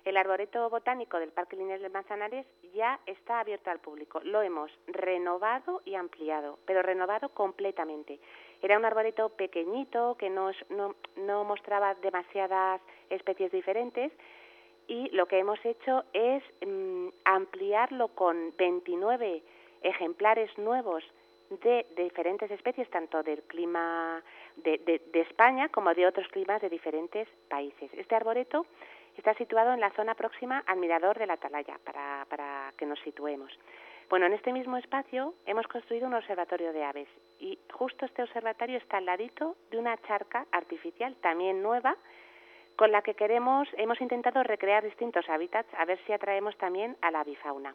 El arboreto botánico del Parque Lineal del Manzanares ya está abierto al público. Lo hemos renovado y ampliado, pero renovado completamente. Era un arboreto pequeñito que no mostraba demasiadas especies diferentes, y lo que hemos hecho es ampliarlo con 29 ejemplares nuevos de diferentes especies, tanto del clima de España como de otros climas de diferentes países. Este arboreto está situado en la zona próxima al Mirador de la Atalaya, para que nos situemos. Bueno, en este mismo espacio hemos construido un observatorio de aves, y justo este observatorio está al ladito de una charca artificial, también nueva, con la que hemos intentado recrear distintos hábitats, a ver si atraemos también a la avifauna.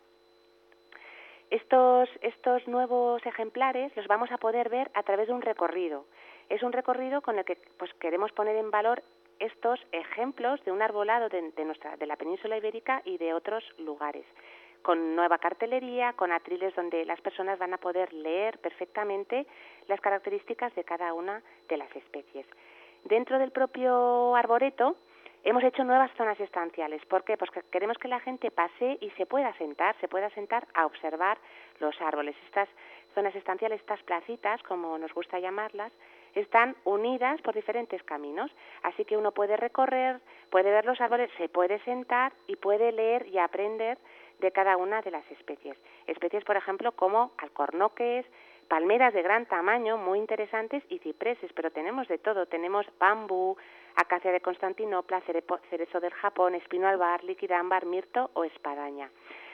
Estos nuevos ejemplares los vamos a poder ver a través de un recorrido. Es un recorrido con el que queremos poner en valor estos ejemplos de un arbolado de la península ibérica y de otros lugares, con nueva cartelería, con atriles donde las personas van a poder leer perfectamente las características de cada una de las especies. Dentro del propio arboreto hemos hecho nuevas zonas estanciales. ¿Por qué? Pues que queremos que la gente pase y se pueda sentar a observar los árboles. Estas zonas estanciales, estas placitas, como nos gusta llamarlas, están unidas por diferentes caminos. Así que uno puede recorrer, puede ver los árboles, se puede sentar y puede leer y aprender de cada una de las especies. Especies, por ejemplo, como alcornoques, palmeras de gran tamaño, muy interesantes, y cipreses, pero tenemos de todo. Tenemos bambú, acacia de Constantinopla, cerezo del Japón, espino albar, liquidámbar, mirto o espadaña.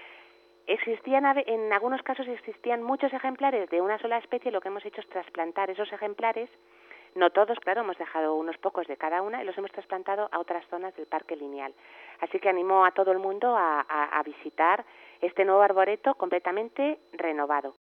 En algunos casos existían muchos ejemplares de una sola especie, y lo que hemos hecho es trasplantar esos ejemplares, no todos, claro, hemos dejado unos pocos de cada una y los hemos trasplantado a otras zonas del Parque Lineal. Así que animo a todo el mundo a visitar este nuevo arboreto completamente renovado.